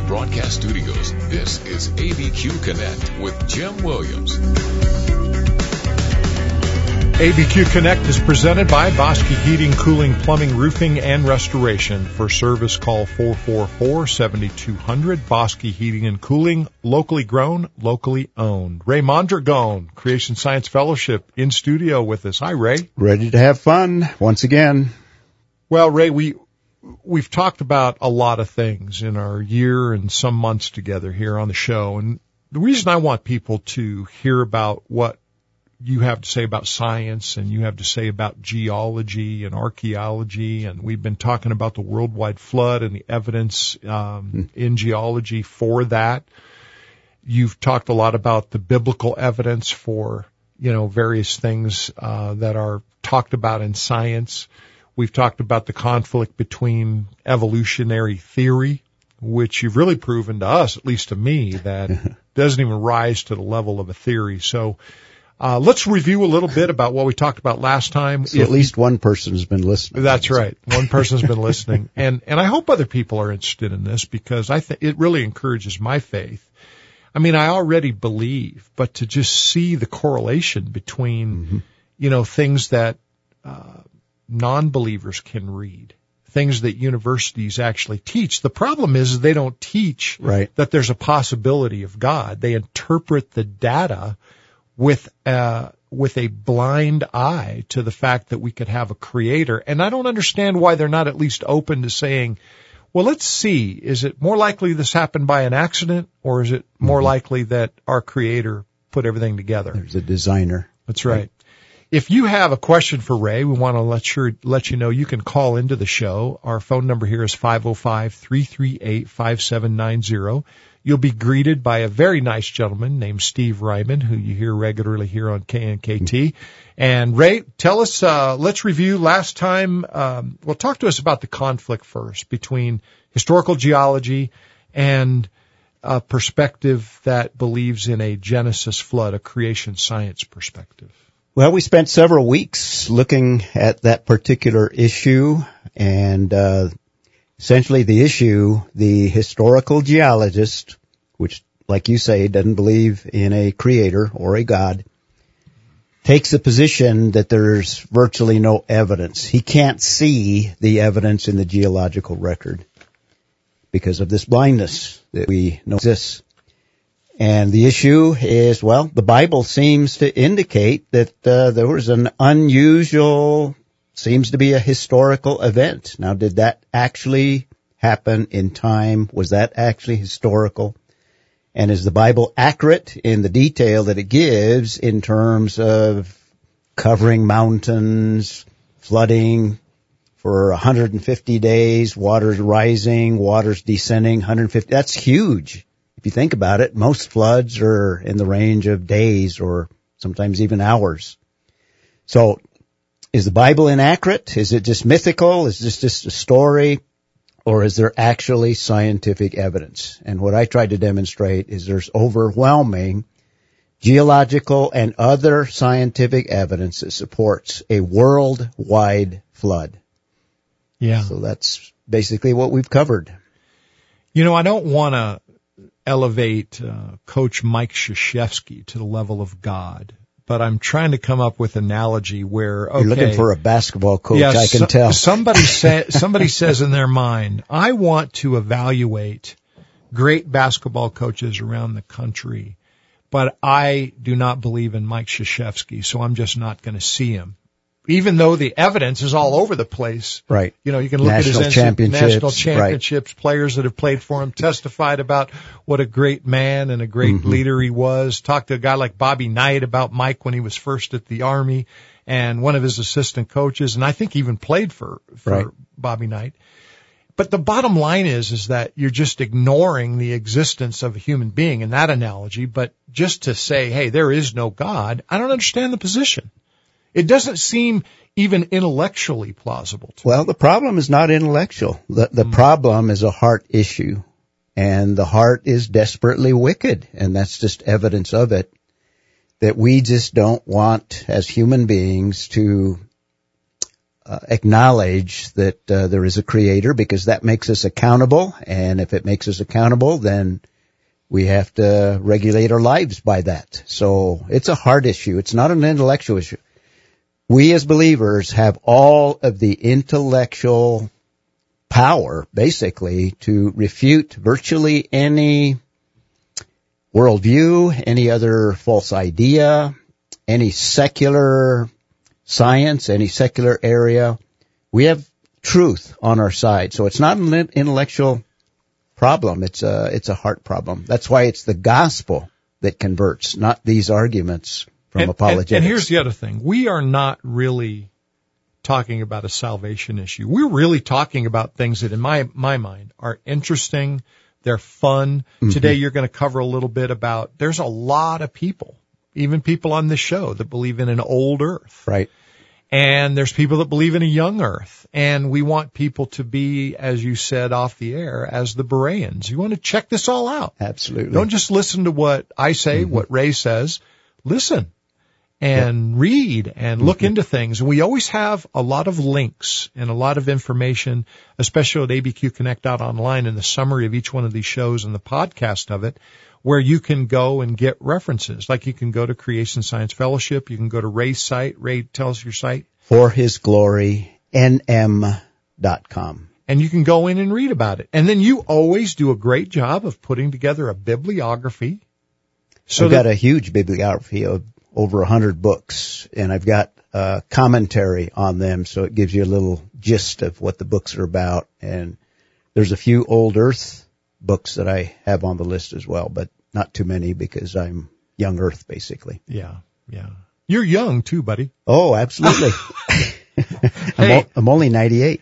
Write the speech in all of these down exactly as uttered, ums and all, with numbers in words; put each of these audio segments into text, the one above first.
Broadcast Studios, this is A B Q Connect with Jim Williams. A B Q Connect is presented by Bosque Heating, Cooling, Plumbing, Roofing, and Restoration. For service, call four four four, seven two zero zero. Bosque Heating and Cooling, locally grown, locally owned. Ray Mondragon, Creation Science Fellowship, in studio with us. Hi, Ray. Ready to have fun once again. Well, Ray, we, we've talked about a lot of things in our year and some months together here on the show. And the reason I want people to hear about what you have to say about science and you have to say about geology and archaeology, and we've been talking about the worldwide flood and the evidence um, in geology for that. You've talked a lot about the biblical evidence for, you know, various things uh, that are talked about in science. We've talked about the conflict between evolutionary theory, which you've really proven to us, at least to me, that doesn't even rise to the level of a theory. So Uh, let's review a little bit about what we talked about last time. So if, at least one person has been listening. That's right. One person's been listening. And, and I hope other people are interested in this because I think it really encourages my faith. I mean, I already believe, but to just see the correlation between, mm-hmm. you know, things that, uh, non-believers can read, things that universities actually teach. The problem is they don't teach right. that there's a possibility of God. They interpret the data with uh with a blind eye to the fact that we could have a creator. And I don't understand why they're not at least open to saying, well, let's see, is it more likely this happened by an accident, or is it more mm-hmm. likely that our creator put everything together? There's a designer. That's right. right. If you have a question for Ray, we want to let sure let you know you can call into the show. Our phone number here is five oh five, three three eight, five seven nine zero. You'll be greeted by a very nice gentleman named Steve Ryman, who you hear regularly here on K N K T. And Ray, tell us, uh, let's review last time. Um, well, talk to us about the conflict first between historical geology and a perspective that believes in a Genesis flood, a creation science perspective. Well, we spent several weeks looking at that particular issue, and uh essentially the issue, the historical geologist, which, like you say, doesn't believe in a creator or a God, takes the position that there's virtually no evidence. He can't see the evidence in the geological record because of this blindness that we know exists. And the issue is, well, the Bible seems to indicate that uh, there was an unusual seems to be a historical event. Now, did that actually happen in time? Was that actually historical? And is the Bible accurate in the detail that it gives in terms of covering mountains, flooding for one hundred fifty days, waters rising, waters descending, one hundred fifty? That's huge. If you think about it, most floods are in the range of days or sometimes even hours. So, is the Bible inaccurate? Is it just mythical? Is this just a story? Or is there actually scientific evidence? And what I tried to demonstrate is there's overwhelming geological and other scientific evidence that supports a worldwide flood. Yeah. So that's basically what we've covered. You know, I don't want to elevate uh, Coach Mike Krzyzewski to the level of God, but I'm trying to come up with an analogy where, okay. You're looking for a basketball coach, yeah, I can so, tell. Somebody, say, somebody says in their mind, I want to evaluate great basketball coaches around the country, but I do not believe in Mike Krzyzewski, so I'm just not going to see him. Even though the evidence is all over the place. Right. You know, you can look national at his championships, national championships, right. Players that have played for him testified about what a great man and a great mm-hmm. leader he was. Talked to a guy like Bobby Knight about Mike when he was first at the Army and one of his assistant coaches. And I think he even played for, for right. Bobby Knight. But the bottom line is, is that you're just ignoring the existence of a human being in that analogy. But just to say, hey, there is no God, I don't understand the position. It doesn't seem even intellectually plausible to Well, me. the problem is not intellectual. The, the mm. problem is a heart issue, and the heart is desperately wicked, and that's just evidence of it, that we just don't want, as human beings, to uh, acknowledge that uh, there is a creator, because that makes us accountable. And if it makes us accountable, then we have to regulate our lives by that. So it's a hard issue. It's not an intellectual issue. We as believers have all of the intellectual power, basically, to refute virtually any worldview, any other false idea, any secular science, any secular area. We have truth on our side. So it's not an intellectual problem. It's a, it's a heart problem. That's why it's the gospel that converts, not these arguments from and, apologetics. And, and here's the other thing. We are not really talking about a salvation issue. We're really talking about things that, in my, my mind, are interesting. They're fun. Mm-hmm. Today you're going to cover a little bit about, there's a lot of people, even people on this show, that believe in an old earth. Right. And there's people that believe in a young earth. And we want people to be, as you said off the air, as the Bereans. You want to check this all out. Absolutely. Don't just listen to what I say, mm-hmm. what Ray says. Listen and yep. read and look mm-hmm. into things. And we always have a lot of links and a lot of information, especially at A B Q Connect dot online, in the summary of each one of these shows and the podcast of it, where you can go and get references. Like you can go to Creation Science Fellowship. You can go to Ray's site. Ray, tell us your site. For His Glory, N M dot com. And you can go in and read about it. And then you always do a great job of putting together a bibliography. So I've got a huge bibliography of over a hundred books, and I've got uh commentary on them, so it gives you a little gist of what the books are about. And there's a few old earth books that I have on the list as well, but not too many because I'm young earth, basically. Yeah, yeah. You're young too, buddy. Oh, absolutely. I'm, Hey. o- I'm only ninety-eight.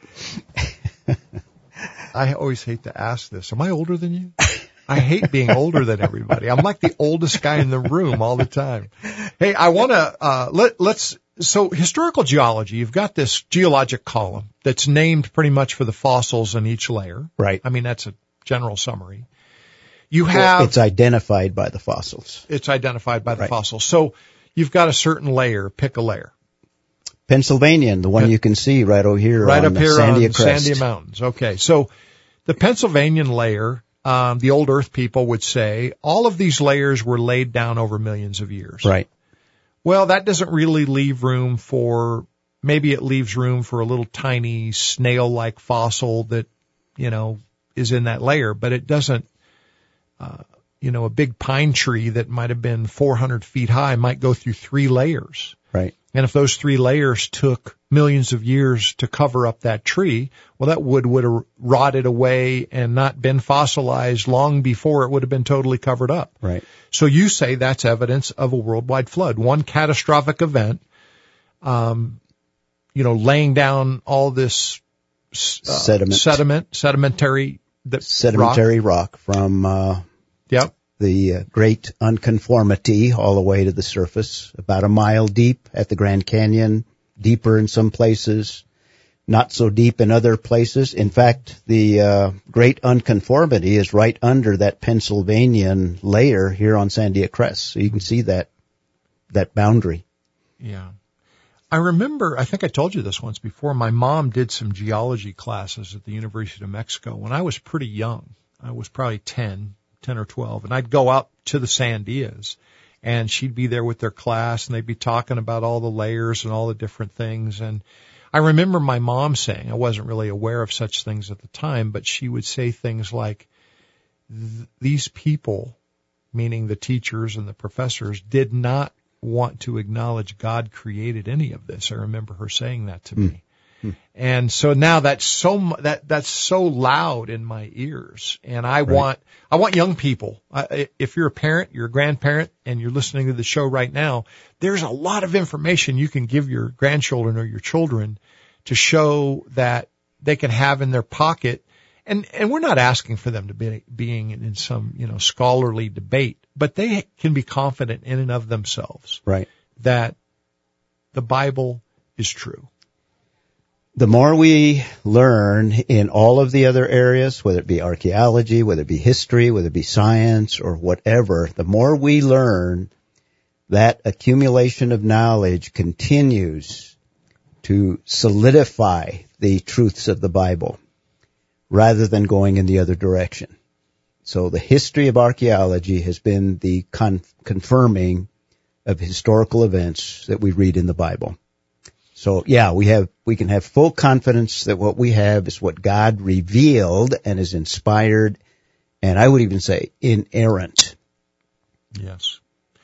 I always hate to ask this. Am I older than you? I hate being older than everybody. I'm like the oldest guy in the room all the time. Hey, I want to, uh, let, let's, so historical geology, you've got this geologic column that's named pretty much for the fossils in each layer. Right. I mean, that's a general summary. You have, well, it's identified by the fossils. It's identified by the right. fossils. So you've got a certain layer, pick a layer. Pennsylvanian, the one Pen- you can see right over here right on up here the Sandia on Crest. Sandia Mountains. Okay. So the Pennsylvanian layer, Um, the old earth people would say all of these layers were laid down over millions of years. Right. Well, that doesn't really leave room for, maybe it leaves room for a little tiny snail-like fossil that, you know, is in that layer, but it doesn't, uh, you know, a big pine tree that might have been four hundred feet high might go through three layers. Right. And if those three layers took millions of years to cover up that tree, well, that wood would have rotted away and not been fossilized long before it would have been totally covered up. Right. So you say that's evidence of a worldwide flood, one catastrophic event, um, you know, laying down all this uh, sediment, sediment, sedimentary, the sedimentary rock, rock from uh, yep. the uh, great unconformity all the way to the surface, about a mile deep at the Grand Canyon, deeper in some places, not so deep in other places. In fact, the uh, great unconformity is right under that Pennsylvanian layer here on Sandia Crest. So you can see that that boundary. Yeah. I remember, I think I told you this once before, my mom did some geology classes at the University of Mexico when I was pretty young. I was probably ten, ten or twelve, and I'd go out to the Sandias, and she'd be there with their class, and they'd be talking about all the layers and all the different things. And I remember my mom saying, I wasn't really aware of such things at the time, but she would say things like, these people, meaning the teachers and the professors, did not want to acknowledge God created any of this. I remember her saying that to me. Mm. And so now that's so, that, that's so loud in my ears. And I right. want, I want young people, I, if you're a parent, you're a grandparent, and you're listening to the show right now, there's a lot of information you can give your grandchildren or your children to show that they can have in their pocket. And, and we're not asking for them to be being in some, you know, scholarly debate, but they can be confident in and of themselves. Right. That the Bible is true. The more we learn in all of the other areas, whether it be archaeology, whether it be history, whether it be science or whatever, the more we learn, that accumulation of knowledge continues to solidify the truths of the Bible rather than going in the other direction. So the history of archaeology has been the con- confirming of historical events that we read in the Bible. So yeah, we have, we can have full confidence that what we have is what God revealed and is inspired, and I would even say inerrant. Yes.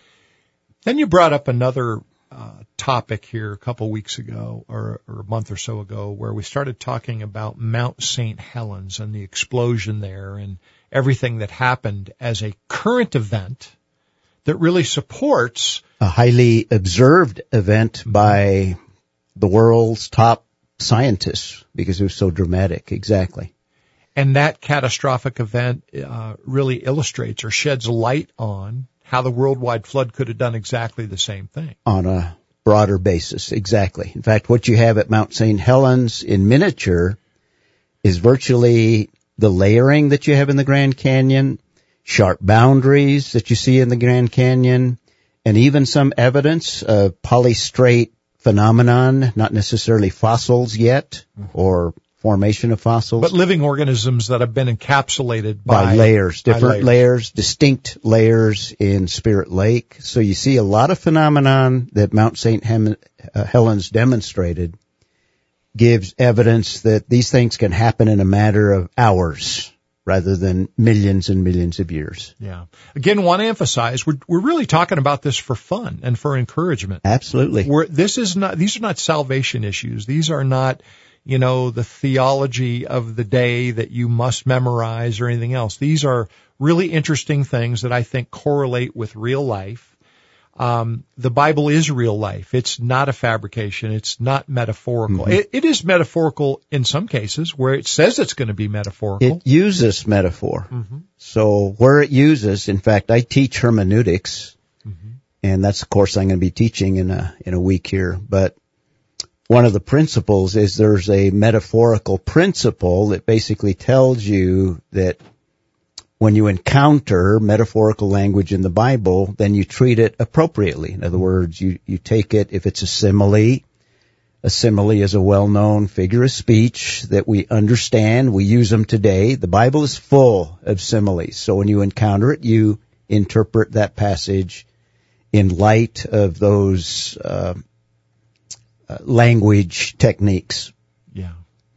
Then you brought up another uh, topic here a couple weeks ago, or, or a month or so ago, where we started talking about Mount Saint Helens and the explosion there and everything that happened as a current event that really supports a highly observed event by the world's top scientists because it was so dramatic. Exactly. And that catastrophic event uh, really illustrates or sheds light on how the worldwide flood could have done exactly the same thing. On a broader basis, exactly. In fact, what you have at Mount Saint Helens in miniature is virtually the layering that you have in the Grand Canyon, sharp boundaries that you see in the Grand Canyon, and even some evidence of polystrate phenomenon, not necessarily fossils yet, or formation of fossils. But living organisms that have been encapsulated by, by layers, different by layers. layers, distinct layers in Spirit Lake. So you see a lot of phenomenon that Mount Saint Hem- uh, Helens demonstrated gives evidence that these things can happen in a matter of hours rather than millions and millions of years. Yeah. Again, want to emphasize, we're, we're really talking about this for fun and for encouragement. Absolutely. We're, this is not, these are not salvation issues. These are not, you know, the theology of the day that you must memorize or anything else. These are really interesting things that I think correlate with real life. Um, the Bible is real life. It's not a fabrication. It's not metaphorical. Mm-hmm. It, it is metaphorical in some cases where it says it's going to be metaphorical. It uses metaphor. Mm-hmm. So where it uses, in fact, I teach hermeneutics, mm-hmm. and that's a course I'm going to be teaching in a, in a week here. But one of the principles is there's a metaphorical principle that basically tells you that when you encounter metaphorical language in the Bible, then you treat it appropriately. In other words, you, you take it, if it's a simile, a simile is a well-known figure of speech that we understand. We use them today. The Bible is full of similes. So when you encounter it, you interpret that passage in light of those uh, uh, language techniques. Yeah.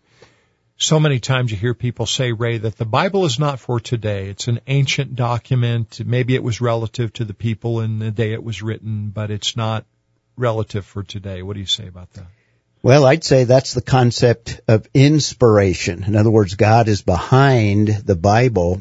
So many times you hear people say, Ray, that the Bible is not for today. It's an ancient document. Maybe it was relative to the people in the day it was written, but it's not relative for today. What do you say about that? Well, I'd say that's the concept of inspiration. In other words, God is behind the Bible,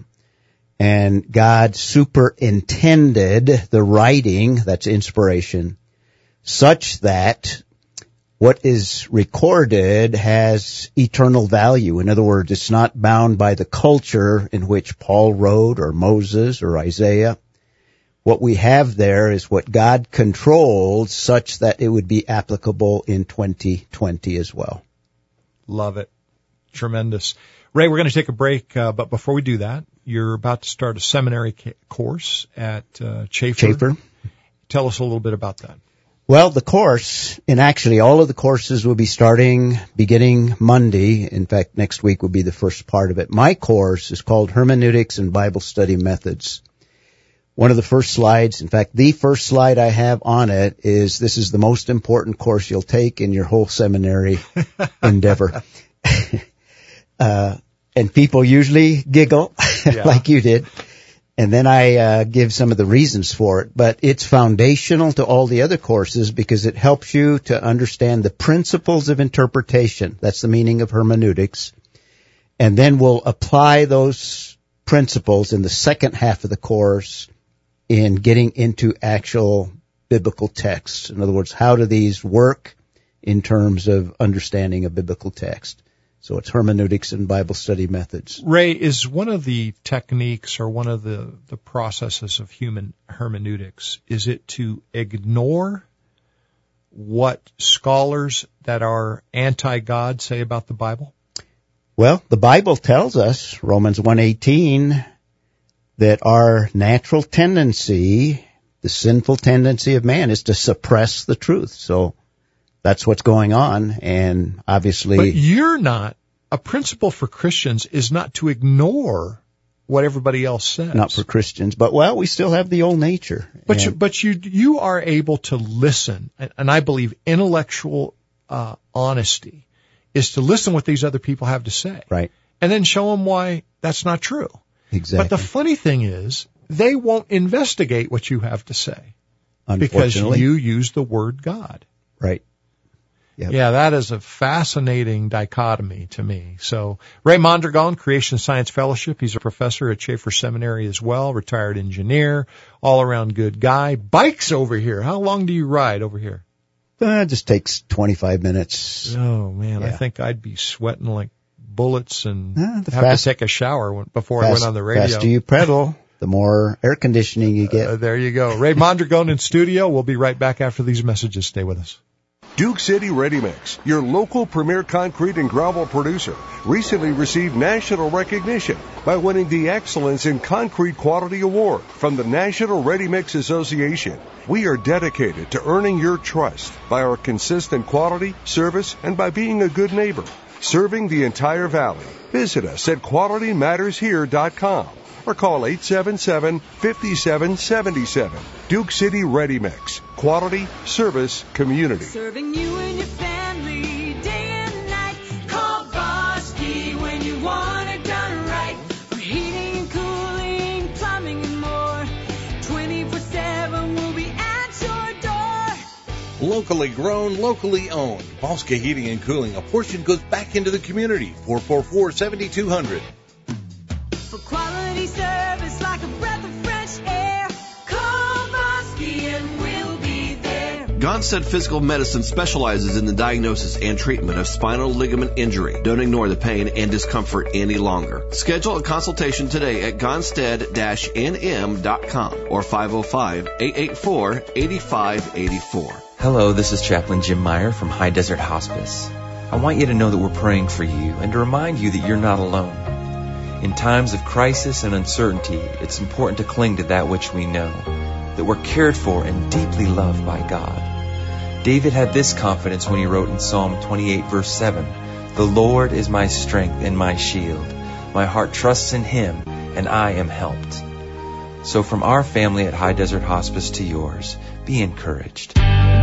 and God superintended the writing, that's inspiration, such that what is recorded has eternal value. In other words, it's not bound by the culture in which Paul wrote or Moses or Isaiah. What we have there is what God controlled such that it would be applicable in twenty twenty as well. Love it. Tremendous. Ray, we're going to take a break, uh, but before we do that, you're about to start a seminary ca- course at uh, Chafer. Chafer. Tell us a little bit about that. Well, the course, and actually all of the courses will be starting beginning Monday. In fact, next week will be the first part of it. My course is called Hermeneutics and Bible Study Methods. One of the first slides, in fact, the first slide I have on it is this is the most important course you'll take in your whole seminary endeavor. uh, and people usually giggle Yeah. like you did. And then I uh, give some of the reasons for it. But it's foundational to all the other courses because it helps you to understand the principles of interpretation. That's the meaning of hermeneutics. And then we'll apply those principles in the second half of the course in getting into actual biblical texts. In other words, how do these work in terms of understanding a biblical text? So it's hermeneutics and Bible study methods. Ray, is one of the techniques or one of the, the processes of human hermeneutics, is it to ignore what scholars that are anti-God say about the Bible? Well, the Bible tells us, Romans one eighteen, that our natural tendency, the sinful tendency of man, is to suppress the truth. So that's what's going on. And obviously, but you're not, a principle for Christians is not to ignore what everybody else says. Not for Christians, but well, we still have the old nature. But and, you, but you, you are able to listen, and, and I believe intellectual uh, honesty is to listen what these other people have to say, right, and then show them why that's not true. Exactly. But the funny thing is, they won't investigate what you have to say because you use the word God. Right. Yep. Yeah, that is a fascinating dichotomy to me. So Ray Mondragon, Creation Science Fellowship. He's a professor at Schaefer Seminary as well, retired engineer, all-around good guy. Bikes over here. How long do you ride over here? Uh, it just takes twenty-five minutes. Oh, man, yeah. I think I'd be sweating like bullets and uh, have fast, to take a shower when, before fast, I went on the radio. The faster you pedal, the more air conditioning you get. Uh, there you go. Ray Mondragon in studio. We'll be right back after these messages. Stay with us. Duke City Ready Mix, your local premier concrete and gravel producer, recently received national recognition by winning the Excellence in Concrete Quality Award from the National Ready Mix Association. We are dedicated to earning your trust by our consistent quality, service, and by being a good neighbor, serving the entire valley. Visit us at quality matters here dot com or call eight seven seven, five seven seven seven. Duke City Ready Mix. Quality, service, community. Serving you and your family day and night. Call Bosky when you want it done right. For heating and cooling, plumbing and more. twenty-four seven we'll be at your door. Locally grown, locally owned. Bosky Heating and Cooling. A portion goes back into the community. four four four, seven two zero zero. For quality service like a breath of fresh air, call Bosky and we'll be there. Gonstead Physical Medicine specializes in the diagnosis and treatment of spinal ligament injury. Don't ignore the pain and discomfort any longer. Schedule a consultation today at gonstead dash n m dot com or five oh five, eight eight four, eight five eight four. Hello, this is Chaplain Jim Meyer from High Desert Hospice. I want you to know that we're praying for you and to remind you that you're not alone. In times of crisis and uncertainty, it's important to cling to that which we know, that we're cared for and deeply loved by God. David had this confidence when he wrote in Psalm twenty-eight, verse seven, "The Lord is my strength and my shield. My heart trusts in Him, and I am helped." So from our family at High Desert Hospice to yours, be encouraged.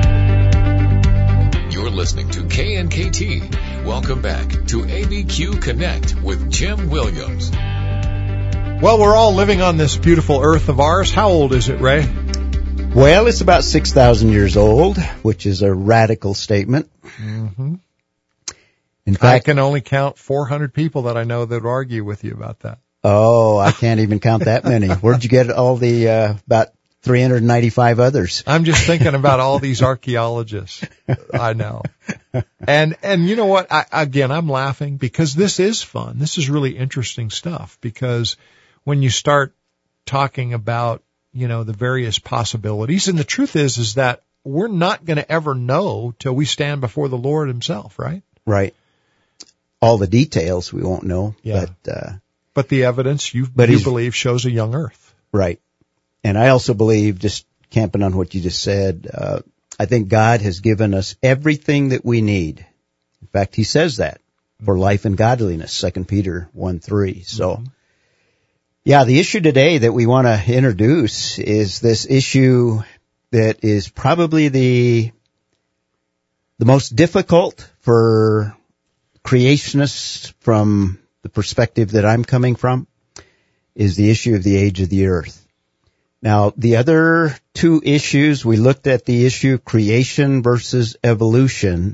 You're listening to K N K T. Welcome back to A B Q Connect with Jim Williams. Well, we're all living on this beautiful earth of ours. How old is it, Ray? Well, it's about six thousand years old, which is a radical statement. Mm-hmm. In fact, I can only count four hundred people that I know that would argue with you about that. Oh, I can't even count that many. Where'd you get all the, uh, about three hundred ninety-five others? I'm just thinking about all these archaeologists. I know. And, and you know what? I, again, I'm laughing because this is fun. This is really interesting stuff because when you start talking about, you know, the various possibilities, and the truth is, is that we're not going to ever know till we stand before the Lord Himself, right? Right. All the details we won't know, yeah. but, uh, but the evidence you, but you believe shows a young earth. Right. And I also believe, just camping on what you just said, uh, I think God has given us everything that we need. In fact, He says that for life and godliness, Second Peter one three. So, mm-hmm. yeah, the issue today that we want to introduce is this issue that is probably the, the most difficult for creationists from the perspective that I'm coming from, is the issue of the age of the earth. Now, the other two issues, we looked at the issue of creation versus evolution,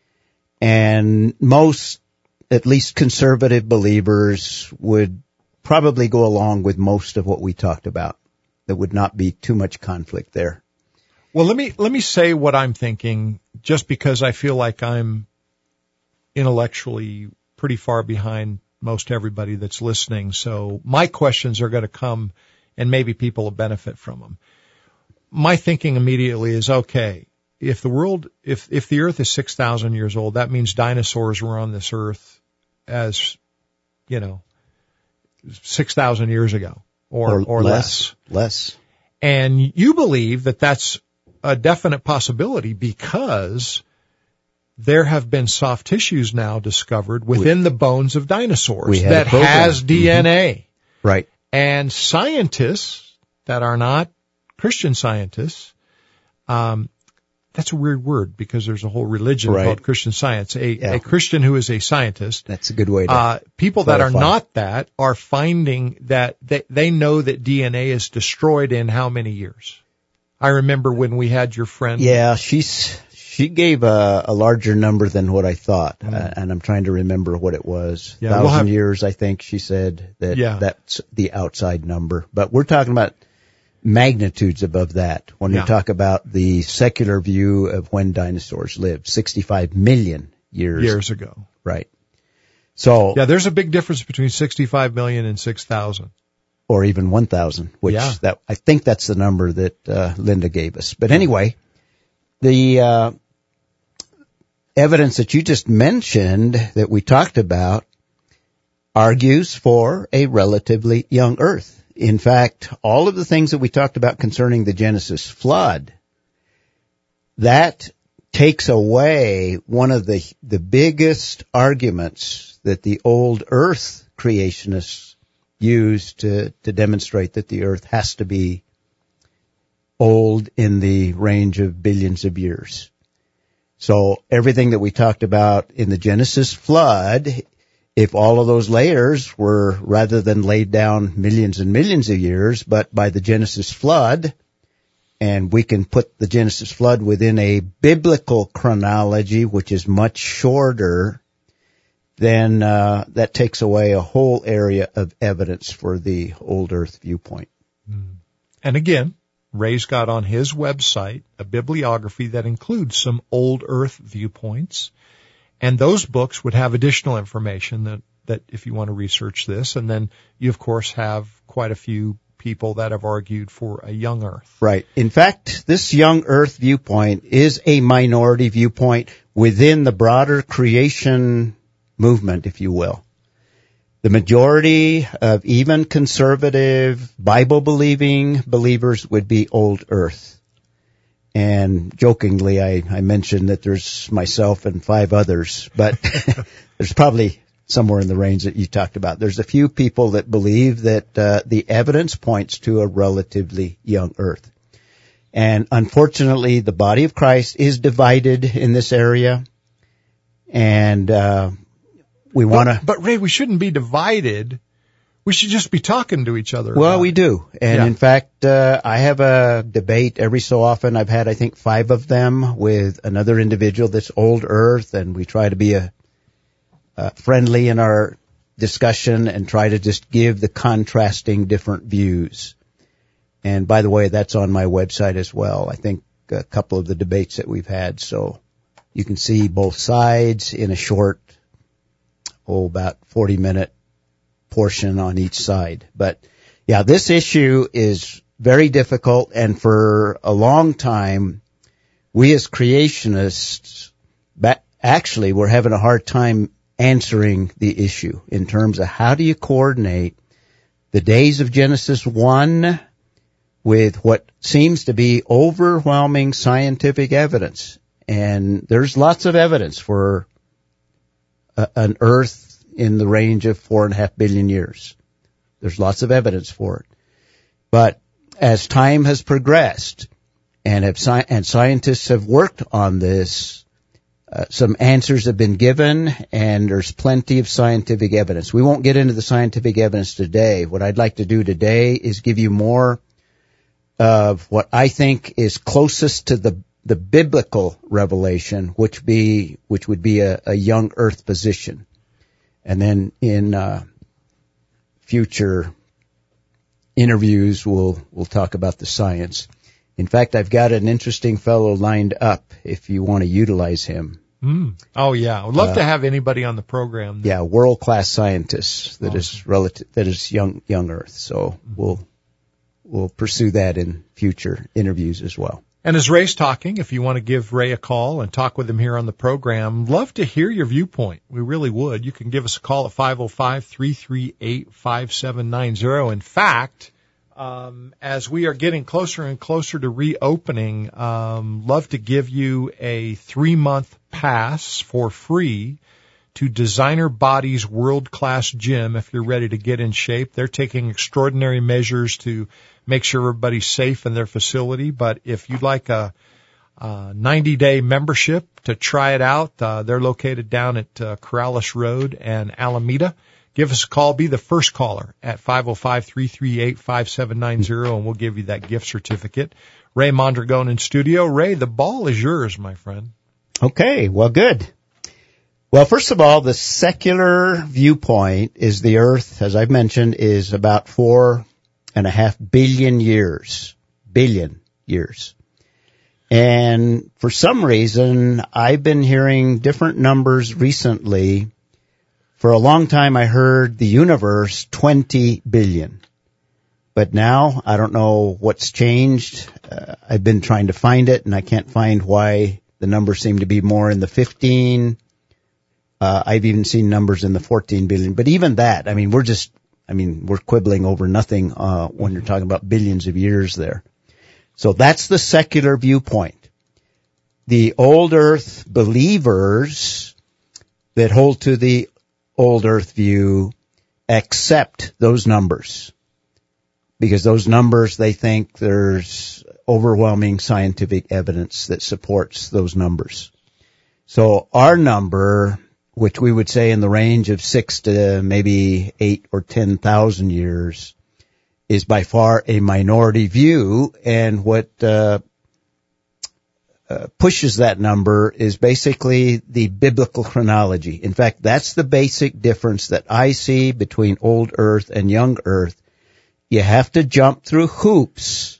and most, at least conservative believers, would probably go along with most of what we talked about. There would not be too much conflict there. Well, let me, let me say what I'm thinking, just because I feel like I'm intellectually pretty far behind most everybody that's listening. So my questions are going to come and maybe people will benefit from them. My thinking immediately is, okay, if the world, if, if the earth is six thousand years old, that means dinosaurs were on this earth as, you know, six thousand years ago or, or, or less. Less. Less. And you believe that that's a definite possibility because there have been soft tissues now discovered within We- the bones of dinosaurs we had a that program. has D N A. Right. And scientists that are not Christian scientists, um, that's a weird word because there's a whole religion Right. called Christian Science. A, Yeah. a Christian who is a scientist, That's a good way to. uh, people that are clarify. not that are finding that they, they know that D N A is destroyed in how many years? I remember when we had your friend. Yeah, she's she gave a, a larger number than what I thought, Mm. uh, and I'm trying to remember what it was. Yeah, Thousand we'll have- years, I think she said that Yeah. that's the outside number. But we're talking about magnitudes above that when Yeah. we talk about the secular view of when dinosaurs lived, sixty-five million years. Years ago. Right. So, Yeah, there's a big difference between sixty-five million and six thousand. or even one thousand, which Yeah. that I think that's the number that uh, Linda gave us. But anyway, the uh, evidence that you just mentioned that we talked about argues for a relatively young Earth. In fact, all of the things that we talked about concerning the Genesis flood, that takes away one of the the biggest arguments that the old Earth creationists use to, to demonstrate that the Earth has to be old in the range of billions of years. So everything that we talked about in the Genesis flood, if all of those layers were rather than laid down millions and millions of years, but by the Genesis flood, and we can put the Genesis flood within a biblical chronology, which is much shorter, then uh, that takes away a whole area of evidence for the old Earth viewpoint. And again, Ray's got on his website a bibliography that includes some old Earth viewpoints. And those books would have additional information that, that if you want to research this. And then you, of course, have quite a few people that have argued for a young Earth. Right. In fact, this young Earth viewpoint is a minority viewpoint within the broader creation movement, if you will. The majority of even conservative, Bible-believing believers would be old Earth. And jokingly, I, I mentioned that there's myself and five others, but there's probably somewhere in the range that you talked about. There's a few people that believe that uh, the evidence points to a relatively young Earth. And unfortunately, the body of Christ is divided in this area. And uh, we want to... But, but Ray, we shouldn't be divided. We should just be talking to each other. Well, about we it. do. And Yeah. in fact, uh, I have a debate every so often. I've had, I think, five of them with another individual that's old Earth, and we try to be a, uh, friendly in our discussion and try to just give the contrasting different views. And by the way, that's on my website as well. I think a couple of the debates that we've had. So you can see both sides in a short, oh, about forty minute portion on each side. But yeah, this issue is very difficult, and for a long time, we as creationists ba- actually were having a hard time answering the issue in terms of how do you coordinate the days of Genesis one with what seems to be overwhelming scientific evidence. And there's lots of evidence for a, an Earth in the range of four and a half billion years. There's lots of evidence for it. But as time has progressed and have sci- and scientists have worked on this, uh, some answers have been given, and there's plenty of scientific evidence. We won't get into the scientific evidence today. What I'd like to do today is give you more of what I think is closest to the the biblical revelation, which be which would be a, a young Earth position. And then in uh, future interviews, we'll we'll talk about the science. In fact, I've got an interesting fellow lined up if you want to utilize him. Mm. Oh, yeah. I'd love Uh, to have anybody on the program. Yeah, world-class scientist that Awesome. is relative that is young young Earth. So we'll we'll pursue that in future interviews as well. And as Ray's talking, if you want to give Ray a call and talk with him here on the program, love to hear your viewpoint. We really would. You can give us a call at five oh five, three three eight, five seven nine zero. In fact, um, as we are getting closer and closer to reopening, um, love to give you a three-month pass for free to Designer Body's world-class gym if you're ready to get in shape. They're taking extraordinary measures to make sure everybody's safe in their facility. But if you'd like a Uh, ninety-day membership to try it out. Uh, they're located down at uh, Corrales Road and Alameda. Give us a call. Be the first caller at five oh five, three three eight, five seven nine zero, and we'll give you that gift certificate. Ray Mondragon in studio. Ray, the ball is yours, my friend. Okay, well, good. Well, first of all, the secular viewpoint is the Earth, as I've mentioned, is about four and a half billion years. Billion years. And for some reason, I've been hearing different numbers recently. For a long time, I heard the universe twenty billion. But now, I don't know what's changed. Uh, I've been trying to find it, and I can't find why the numbers seem to be more in the fifteen. Uh, I've even seen numbers in the fourteen billion. But even that, I mean, we're just, I mean, we're quibbling over nothing uh, when you're talking about billions of years there. So that's the secular viewpoint. The old earth believers that hold to the old earth view accept those numbers because those numbers, they think there's overwhelming scientific evidence that supports those numbers. So our number, which we would say in the range of six to maybe eight or ten thousand years, is by far a minority view, and what uh, uh, pushes that number is basically the biblical chronology. In fact, that's the basic difference that I see between old earth and young earth. You have to jump through hoops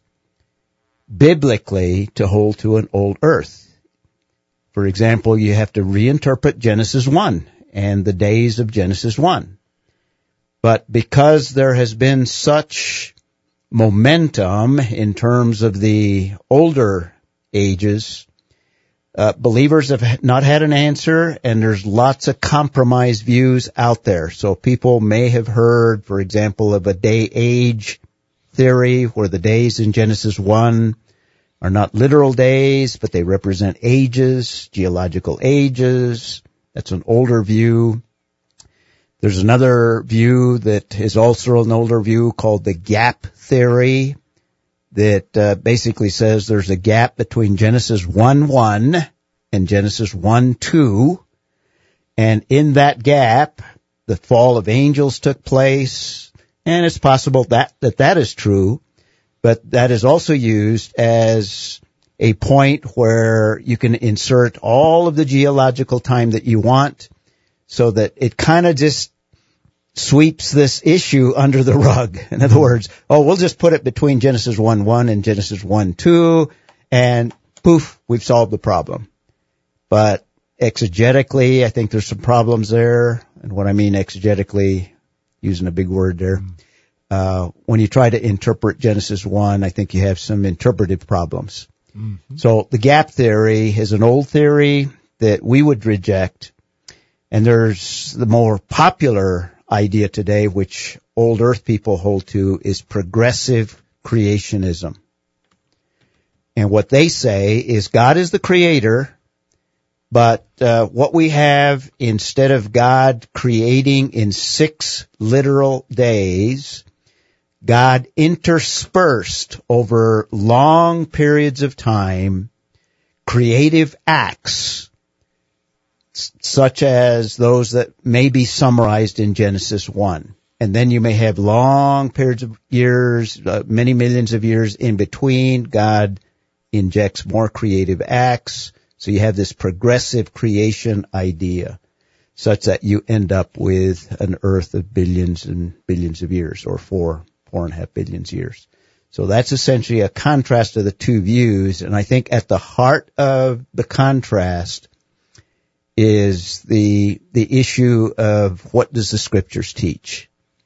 biblically to hold to an old earth. For example, you have to reinterpret Genesis one and the days of Genesis one. But because there has been such momentum in terms of the older ages, uh, believers have not had an answer, and there's lots of compromise views out there. So people may have heard, for example, of a day-age theory where the days in Genesis one are not literal days, but they represent ages, geological ages. That's an older view. There's another view that is also an older view called the gap theory that uh, basically says there's a gap between Genesis one one and Genesis one two. And in that gap, the fall of angels took place. And it's possible that that, that is true, but that is also used as a point where you can insert all of the geological time that you want, so that it kind of just sweeps this issue under the rug. In other words, oh, we'll just put it between Genesis one one and Genesis one two, and poof, we've solved the problem. But exegetically, I think there's some problems there. And what I mean exegetically, using a big word there, uh, when you try to interpret Genesis one, I think you have some interpretive problems. Mm-hmm. So the gap theory is an old theory that we would reject. And there's the more popular idea today, which old earth people hold to, is progressive creationism. And what they say is God is the creator, but uh, what we have, instead of God creating in six literal days, God interspersed over long periods of time creative acts such as those that may be summarized in Genesis one. And then you may have long periods of years, uh, many millions of years in between. God injects more creative acts. So you have this progressive creation idea, such that you end up with an earth of billions and billions of years, or four, four and a half billions years. So that's essentially a contrast of the two views. And I think at the heart of the contrast is the the issue of what does the scriptures teach.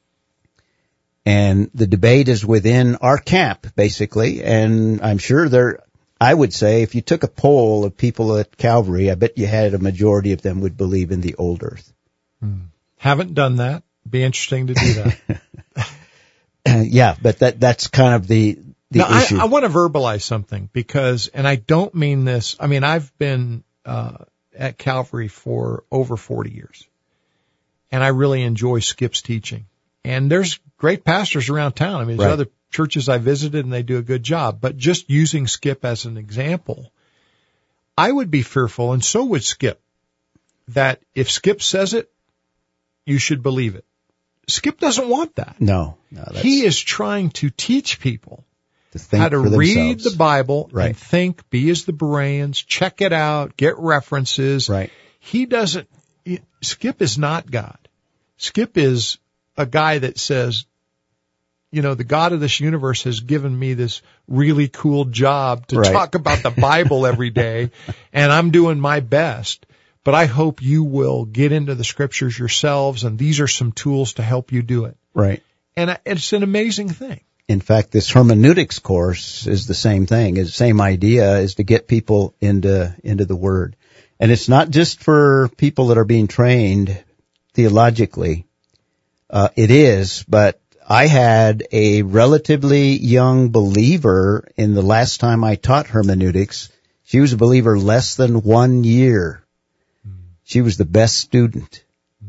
And the debate is within our camp, basically, and I'm sure there, I would say, if you took a poll of people at Calvary, I bet you had a majority of them would believe in the old earth. Hmm. Haven't done that. Be interesting to do that. Yeah, but that that's kind of the, the now, issue. I, I want to verbalize something because, and I don't mean this, I mean, I've been, uh, at Calvary for over forty years. And I really enjoy Skip's teaching. And there's great pastors around town. I mean, there's Right. other churches I visited and they do a good job. But just using Skip as an example, I would be fearful, and so would Skip, that if Skip says it, you should believe it. Skip doesn't want that. No, no. That's, He is trying to teach people to think how to for read themselves. the Bible Right. and think, be as the Bereans, check it out, get references. Right. He doesn't, Skip is not God. Skip is a guy that says, you know, the God of this universe has given me this really cool job to Right. talk about the Bible every day, and I'm doing my best. But I hope you will get into the scriptures yourselves, and these are some tools to help you do it. Right. And it's an amazing thing. In fact, this hermeneutics course is the same thing. It's the same idea, is to get people into into the Word. And it's not just for people that are being trained theologically. Uh, it is, but I had a relatively young believer in the last time I taught hermeneutics. She was a believer less than one year. She was the best student.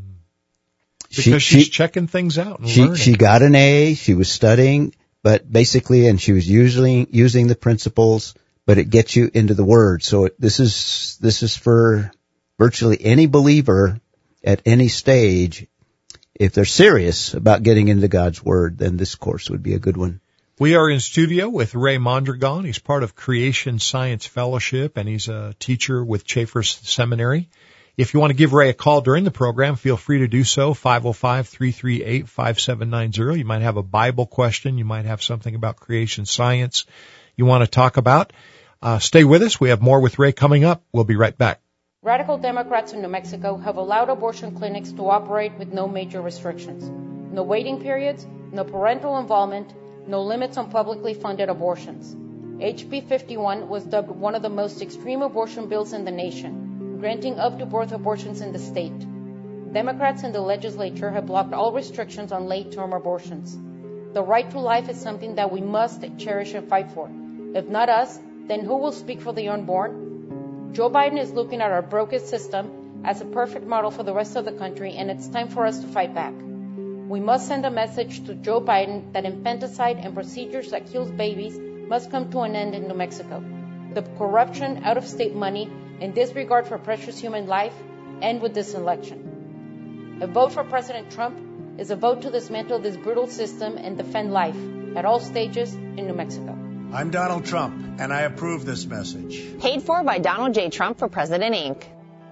Because She- she's she- checking things out and She learning. she got an A. She was studying, but basically, and she was usually using the principles. But it gets you into the Word. So it, this is this is for virtually any believer at any stage. If they're serious about getting into God's Word, then this course would be a good one. We are in studio with Ray Mondragon. He's part of Creation Science Fellowship, and he's a teacher with Chaffers Seminary. If you want to give Ray a call during the program, feel free to do so, five oh five, three three eight, five seven nine zero. You might have a Bible question. You might have something about creation science you want to talk about. Uh, stay with us. We have more with Ray coming up. We'll be right back. Radical Democrats in New Mexico have allowed abortion clinics to operate with no major restrictions. No waiting periods, no parental involvement, no limits on publicly funded abortions. H B fifty-one was dubbed one of the most extreme abortion bills in the nation, granting up-to-birth abortions in the state. Democrats in the legislature have blocked all restrictions on late-term abortions. The right to life is something that we must cherish and fight for. If not us, then who will speak for the unborn? Joe Biden is looking at our broken system as a perfect model for the rest of the country, and it's time for us to fight back. We must send a message to Joe Biden that infanticide and procedures that kills babies must come to an end in New Mexico. The corruption, out-of-state money, and disregard for precious human life end with this election. A vote for President Trump is a vote to dismantle this brutal system and defend life at all stages in New Mexico. I'm Donald Trump, and I approve this message. Paid for by Donald J. Trump for President, Incorporated.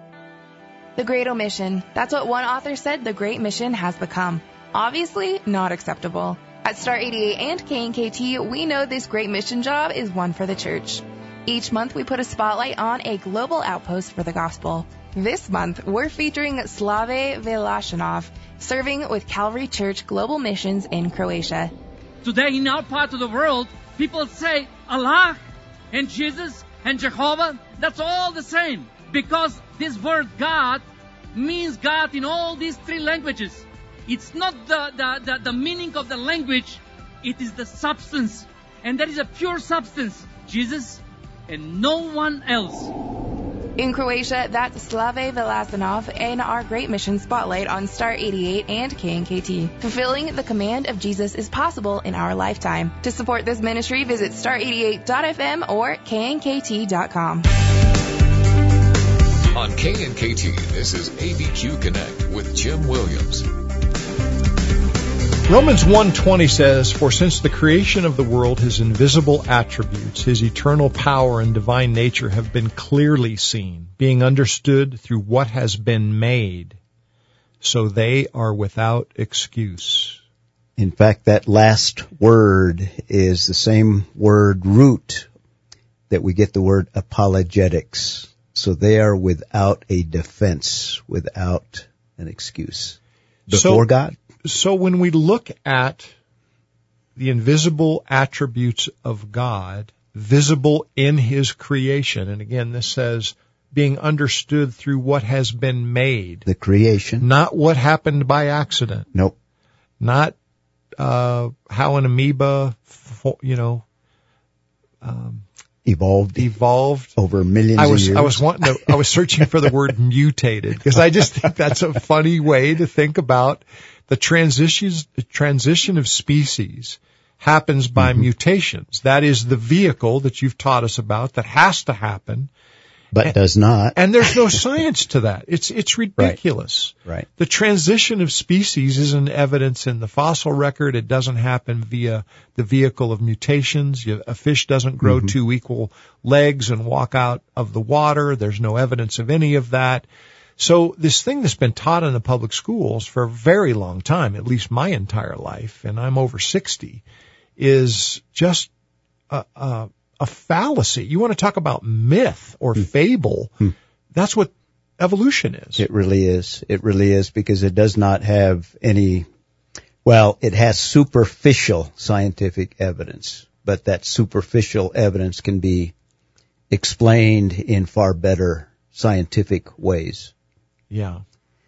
The Great Omission. That's what one author said the Great Mission has become. Obviously, not acceptable. At Star eighty-eight and K N K T, we know this great mission job is one for the church. Each month, we put a spotlight on a global outpost for the gospel. This month, we're featuring Slave Velashanov, serving with Calvary Church Global Missions in Croatia. Today, in our part of the world, people say Allah and Jesus and Jehovah, that's all the same. Because this word God means God in all these three languages. It's not the, the, the, the meaning of the language, it is the substance. And that is a pure substance, Jesus and no one else. In Croatia, that's Slave Velashanov in our Great Mission Spotlight on Star eighty-eight and K N K T. Fulfilling the command of Jesus is possible in our lifetime. To support this ministry, visit star eighty-eight dot f m or k n k t dot com. On K N K T, this is A B Q Connect with Jim Williams. Romans one twenty says, "For since the creation of the world, his invisible attributes, his eternal power and divine nature have been clearly seen, being understood through what has been made, so they are without excuse." In fact, that last word is the same word root that we get the word apologetics. So they are without a defense, without an excuse before so, God. So when we look at the invisible attributes of God, visible in his creation, and again, this says being understood through what has been made. The creation. Not what happened by accident. Nope. Not uh how an amoeba, you know, um, evolved, evolved over millions I was, of years. I was wanting to, I was searching for the word mutated because I just think that's a funny way to think about the transitions, the transition of species happens by mm-hmm. mutations. That is the vehicle that you've taught us about that has to happen. But and, does not. And there's no science to that. It's, it's ridiculous. Right. right. The transition of species isn't evidence in the fossil record. It doesn't happen via the vehicle of mutations. You, a fish doesn't grow mm-hmm. two equal legs and walk out of the water. There's no evidence of any of that. So this thing that's been taught in the public schools for a very long time, at least my entire life, and I'm over sixty, is just a, a, a fallacy. You want to talk about myth or fable, hmm. that's what evolution is. It really is. It really is, because it does not have any, well, it has superficial scientific evidence, but that superficial evidence can be explained in far better scientific ways. Yeah.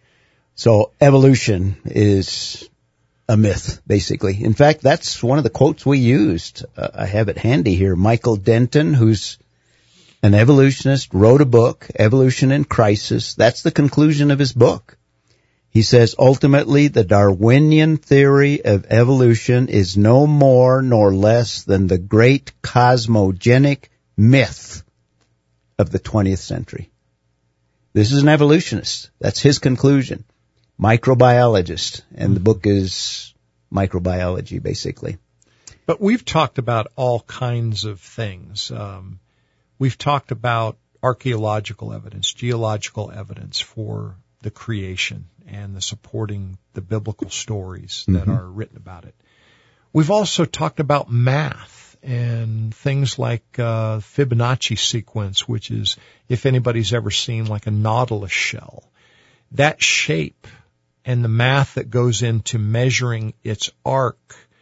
So evolution is a myth, basically. In fact, that's one of the quotes we used. Uh, I have it handy here. Michael Denton, who's an evolutionist, wrote a book, Evolution in Crisis. That's the conclusion of his book. He says, ultimately, the Darwinian theory of evolution is no more nor less than the great cosmogenic myth of the twentieth century. This is an evolutionist. That's his conclusion. Microbiologist. And the book is microbiology, basically. But we've talked about all kinds of things. Um, we've talked about archaeological evidence, geological evidence for the creation and the supporting the biblical stories that mm-hmm. are written about it. We've also talked about math and things like uh Fibonacci sequence, which is, if anybody's ever seen like a nautilus shell, that shape and the math that goes into measuring its arc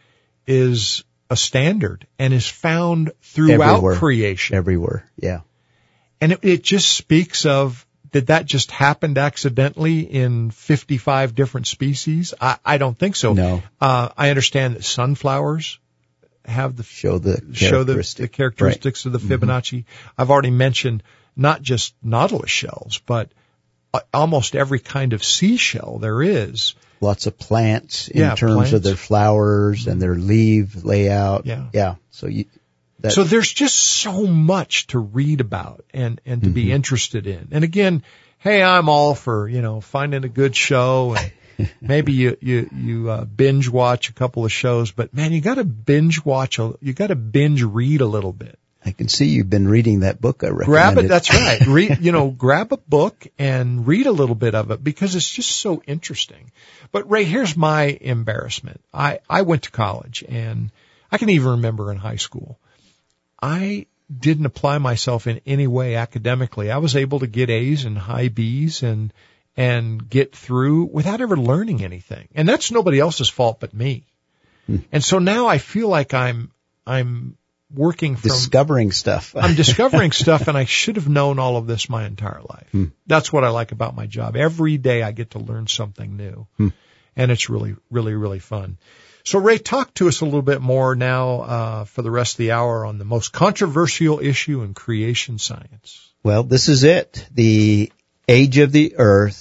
is a standard and is found throughout Everywhere. creation. Everywhere, yeah. And it, it just speaks of, did that just happen accidentally in fifty-five different species? I, I don't think so. No. Uh, I understand that sunflowers have the show the show the, the characteristics right. of the Fibonacci. Mm-hmm. I've already mentioned not just nautilus shells, but uh, almost every kind of seashell there is. Lots of plants in yeah, terms plants. of their flowers and their leaf layout. Yeah. Yeah. So you, that, so there's just so much to read about and, and to mm-hmm. be interested in. And again, hey, I'm all for, you know, finding a good show and maybe you, you, you, uh, binge watch a couple of shows, but man, you gotta binge watch, a, you gotta binge read a little bit. I can see you've been reading that book I recommended. Grab it, that's right. Read, you know, grab a book and read a little bit of it because it's just so interesting. But Ray, here's my embarrassment. I, I went to college and I can even remember in high school, I didn't apply myself in any way academically. I was able to get A's and high B's and, and get through without ever learning anything. And that's nobody else's fault but me. Hmm. And so now I feel like I'm, I'm working from discovering stuff. I'm discovering stuff and I should have known all of this my entire life. Hmm. That's what I like about my job. Every day I get to learn something new. Hmm. And it's really, really, really fun. So Ray, talk to us a little bit more now, uh, for the rest of the hour on the most controversial issue in creation science. Well, this is it. The age of the earth.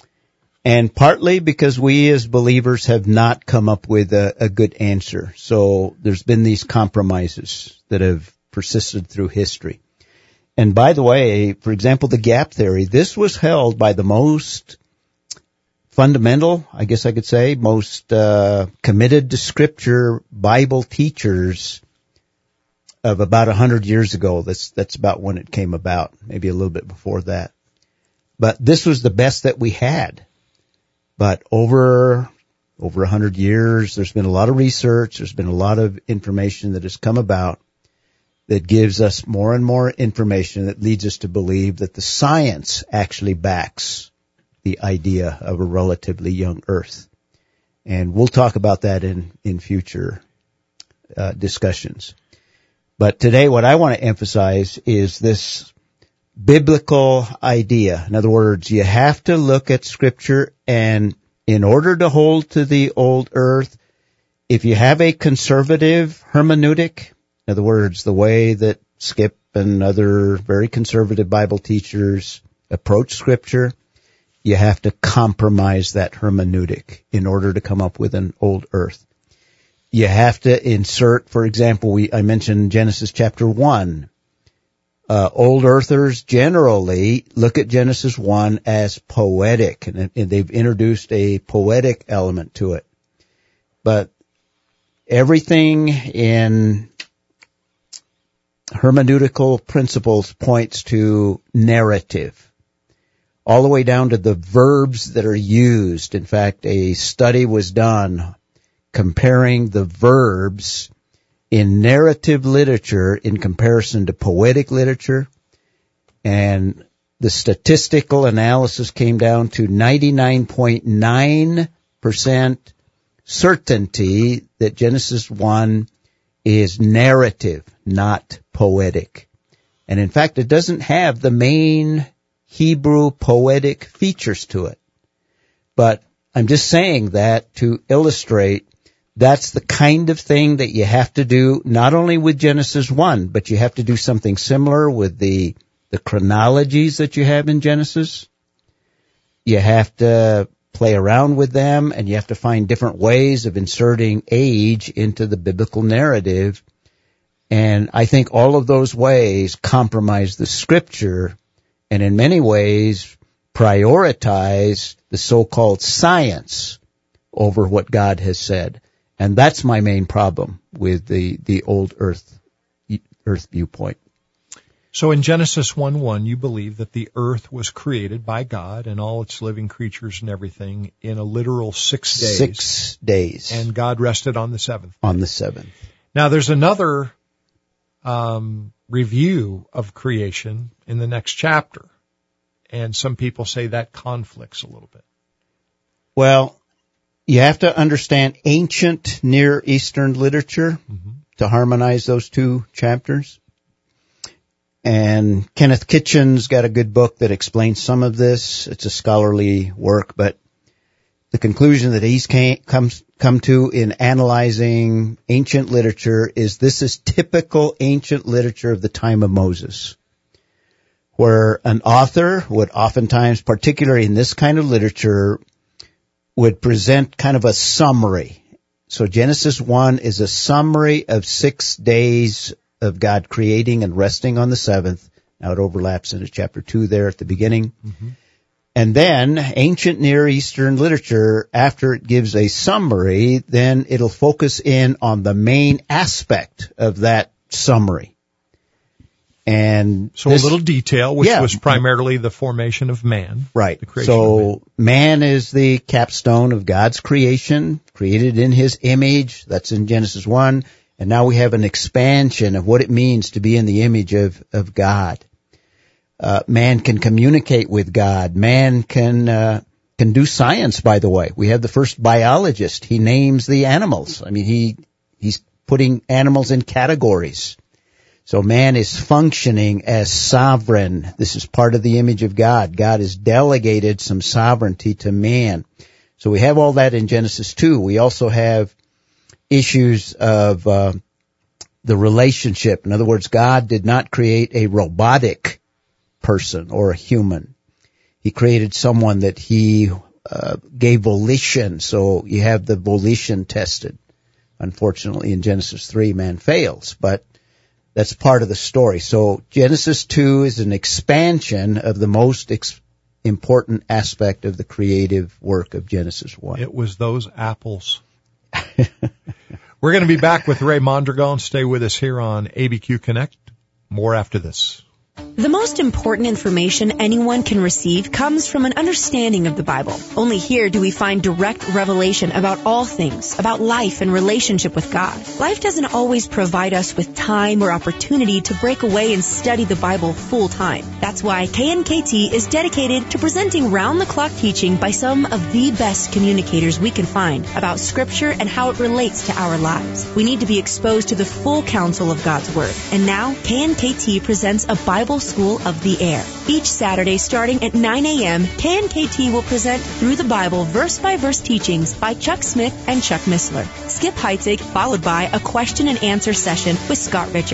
And partly because we as believers have not come up with a, a good answer. So there's been these compromises that have persisted through history. And by the way, for example, the gap theory, this was held by the most fundamental, I guess I could say, most uh, committed to Scripture Bible teachers of about a hundred years ago. That's, that's about when it came about, maybe a little bit before that. But this was the best that we had. But over, over a hundred years, there's been a lot of research, there's been a lot of information that has come about that gives us more and more information that leads us to believe that the science actually backs the idea of a relatively young Earth. And we'll talk about that in, in future uh, discussions. But today what I want to emphasize is this biblical idea. In other words, you have to look at Scripture, and in order to hold to the old earth, if you have a conservative hermeneutic, in other words, the way that Skip and other very conservative Bible teachers approach Scripture, you have to compromise that hermeneutic in order to come up with an old earth. You have to insert, for example, we I mentioned Genesis chapter one. Uh, old earthers generally look at Genesis one as poetic, and, and they've introduced a poetic element to it. But everything in hermeneutical principles points to narrative, all the way down to the verbs that are used. In fact, a study was done comparing the verbs in narrative literature in comparison to poetic literature, and the statistical analysis came down to ninety-nine point nine percent certainty that Genesis one is narrative, not poetic. And in fact, it doesn't have the main Hebrew poetic features to it. But I'm just saying that to illustrate that's the kind of thing that you have to do not only with Genesis one, but you have to do something similar with the the chronologies that you have in Genesis. You have to play around with them, and you have to find different ways of inserting age into the biblical narrative. And I think all of those ways compromise the Scripture, and in many ways prioritize the so-called science over what God has said. And that's my main problem with the, the old earth, earth viewpoint. So in Genesis one one, you believe that the earth was created by God and all its living creatures and everything in a literal six days. Six days. And God rested on the seventh. On the seventh. Now there's another um, review of creation in the next chapter. And some people say that conflicts a little bit. Well, you have to understand ancient Near Eastern literature mm-hmm. to harmonize those two chapters. And Kenneth Kitchen's got a good book that explains some of this. It's a scholarly work, but the conclusion that he's came, comes, come to in analyzing ancient literature is this is typical ancient literature of the time of Moses, where an author would oftentimes, particularly in this kind of literature, would present kind of a summary. So Genesis one is a summary of six days of God creating and resting on the seventh. Now it overlaps into chapter two there at the beginning. Mm-hmm. And then ancient Near Eastern literature, after it gives a summary, then it'll focus in on the main aspect of that summary. And so this, a little detail, which yeah. was primarily the formation of man. Right. The creation so of man. man is the capstone of God's creation, created in His image. That's in Genesis one. And now we have an expansion of what it means to be in the image of, of God. Uh, man can communicate with God. Man can, uh, can do science, by the way. We have the first biologist. He names the animals. I mean, he, he's putting animals in categories. So man is functioning as sovereign. This is part of the image of God. God has delegated some sovereignty to man. So we have all that in Genesis two. We also have issues of uh, the relationship. In other words, God did not create a robotic person or a human. He created someone that he uh, gave volition. So you have the volition tested. Unfortunately, in Genesis three, man fails, but that's part of the story. So Genesis two is an expansion of the most ex- important aspect of the creative work of Genesis one. It was those apples. We're going to be back with Ray Mondragon. Stay with us here on A B Q Connect. More after this. The most important information anyone can receive comes from an understanding of the Bible. Only here do we find direct revelation about all things, about life and relationship with God. Life doesn't always provide us with time or opportunity to break away and study the Bible full time. That's why K N K T is dedicated to presenting round-the-clock teaching by some of the best communicators we can find about Scripture and how it relates to our lives. We need to be exposed to the full counsel of God's Word. And now, K N K T presents a Bible Bible School of the Air. Each Saturday starting at nine a.m., K N K T will present Through the Bible verse-by-verse teachings by Chuck Smith and Chuck Missler. Skip Heitzig, followed by a question and answer session with Scott Richards.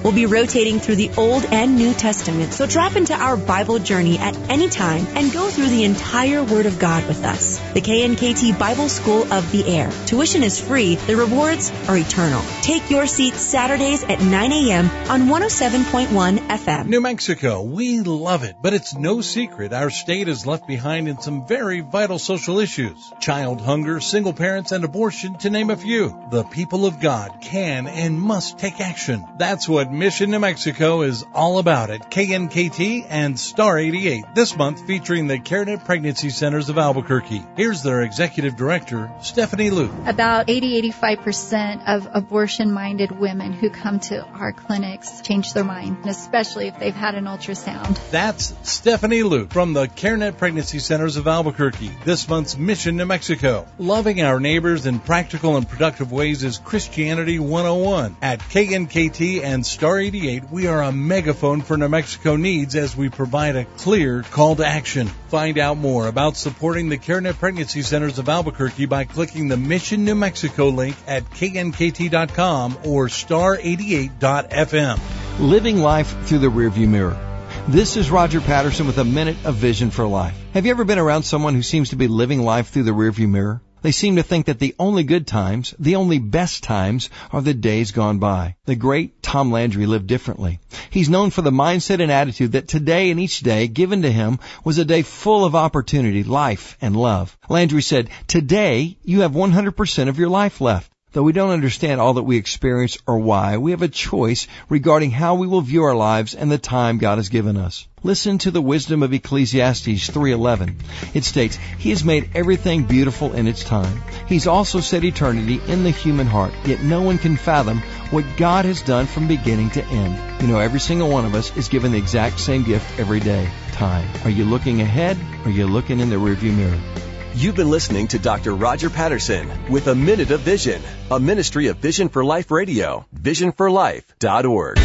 We'll be rotating through the Old and New Testament, so drop into our Bible journey at any time and go through the entire Word of God with us. The K N K T Bible School of the Air. Tuition is free. The rewards are eternal. Take your seat Saturdays at nine a.m. on one oh seven point one F M. New Mexico, we love it, but it's no secret our state is left behind in some very vital social issues. Child hunger, single parents, and abortion, to name a few. The people of God can and must take action. That's what Mission New Mexico is all about at K N K T and Star eighty-eight, this month featuring the CareNet Pregnancy Centers of Albuquerque. Here's their Executive Director, Stephanie Luke. About eighty to eighty-five percent of abortion-minded women who come to our clinics change their mind, especially if they've had an ultrasound. That's Stephanie Luke from the CareNet Pregnancy Centers of Albuquerque, this month's Mission New Mexico. Loving our neighbors in practical and productive ways is Christianity one oh one. At K N K T and Star eighty-eight, we are a megaphone for New Mexico needs as we provide a clear call to action. Find out more about supporting the CareNet Pregnancy Centers of Albuquerque by clicking the Mission New Mexico link at K N K T dot com or star eighty-eight dot F M. Living life through the rearview mirror. This is Roger Patterson with a Minute of Vision for Life. Have you ever been around someone who seems to be living life through the rearview mirror? They seem to think that the only good times, the only best times, are the days gone by. The great Tom Landry lived differently. He's known for the mindset and attitude that today and each day given to him was a day full of opportunity, life, and love. Landry said, "Today you have one hundred percent of your life left." Though we don't understand all that we experience or why, we have a choice regarding how we will view our lives and the time God has given us. Listen to the wisdom of Ecclesiastes three eleven. It states, "He has made everything beautiful in its time. He's also set eternity in the human heart, yet no one can fathom what God has done from beginning to end." You know, every single one of us is given the exact same gift every day, time. Are you looking ahead or are you looking in the rearview mirror? You've been listening to Doctor Roger Patterson with A Minute of Vision, a ministry of Vision for Life Radio, vision for life dot org.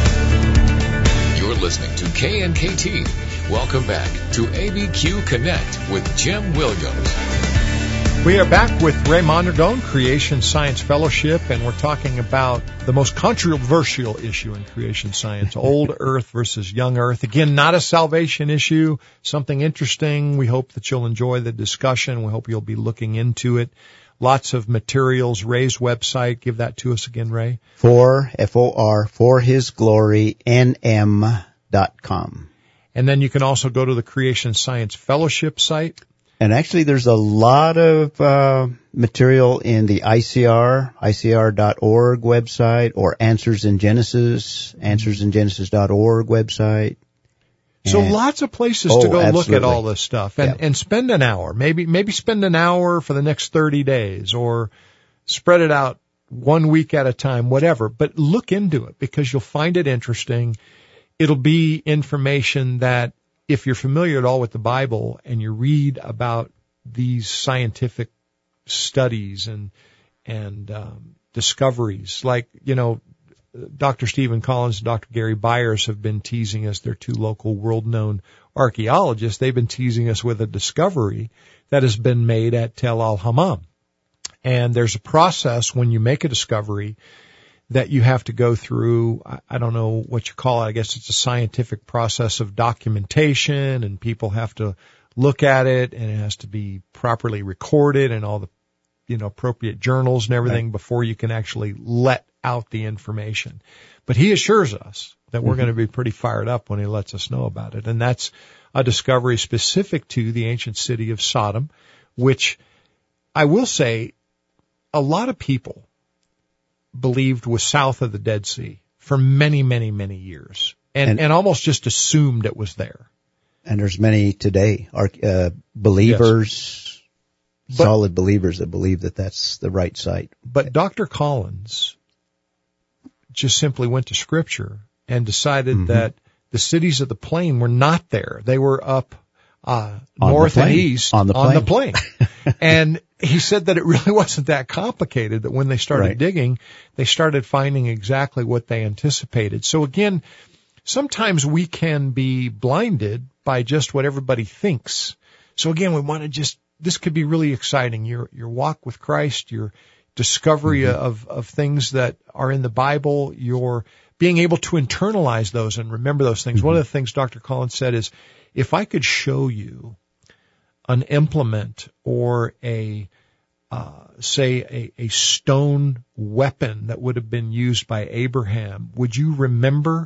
You're listening to K N K T. Welcome back to A B Q Connect with Jim Williams. We are back with Ray Mondragon, Creation Science Fellowship, and we're talking about the most controversial issue in creation science, old earth versus young earth. Again, not a salvation issue, something interesting. We hope that you'll enjoy the discussion. We hope you'll be looking into it. Lots of materials. Ray's website, give that to us again, Ray. For, F O R, for His Glory, N M dot com. And then you can also go to the Creation Science Fellowship site. And actually, there's a lot of uh, material in the I C R, I C R dot org website, or Answers in Genesis, answers in genesis dot org website. So and, lots of places oh, to go absolutely. look at all this stuff and, yeah. and spend an hour. Maybe maybe spend an hour for the next thirty days, or spread it out one week at a time, whatever. But look into it because you'll find it interesting. It'll be information that, if you're familiar at all with the Bible and you read about these scientific studies and and um, discoveries, like, you know, Doctor Stephen Collins and Doctor Gary Byers have been teasing us. They're two local world-known archaeologists. They've been teasing us with a discovery that has been made at Tel Al-Hammam. And there's a process when you make a discovery that you have to go through. I don't know what you call it. I guess it's a scientific process of documentation, and people have to look at it, and it has to be properly recorded in all the, you know, appropriate journals and everything right. before you can actually let out the information. But he assures us that we're mm-hmm. going to be pretty fired up when he lets us know about it. And that's a discovery specific to the ancient city of Sodom, which I will say a lot of people believed was south of the Dead Sea for many, many, many years, and, and, and almost just assumed it was there. And there's many today, uh, believers, yes. but, solid believers that believe that that's the right site. But Doctor Collins just simply went to Scripture and decided mm-hmm. that the cities of the plain were not there. They were up uh north and east on the plain. On the plain. And he said that it really wasn't that complicated, that when they started right. digging, they started finding exactly what they anticipated. So again, sometimes we can be blinded by just what everybody thinks. So again, we want to just, this could be really exciting. Your, your walk with Christ, your discovery mm-hmm. of, of things that are in the Bible, your being able to internalize those and remember those things. Mm-hmm. One of the things Doctor Collins said is, if I could show you an implement or a, uh, say, a, a stone weapon that would have been used by Abraham, would you remember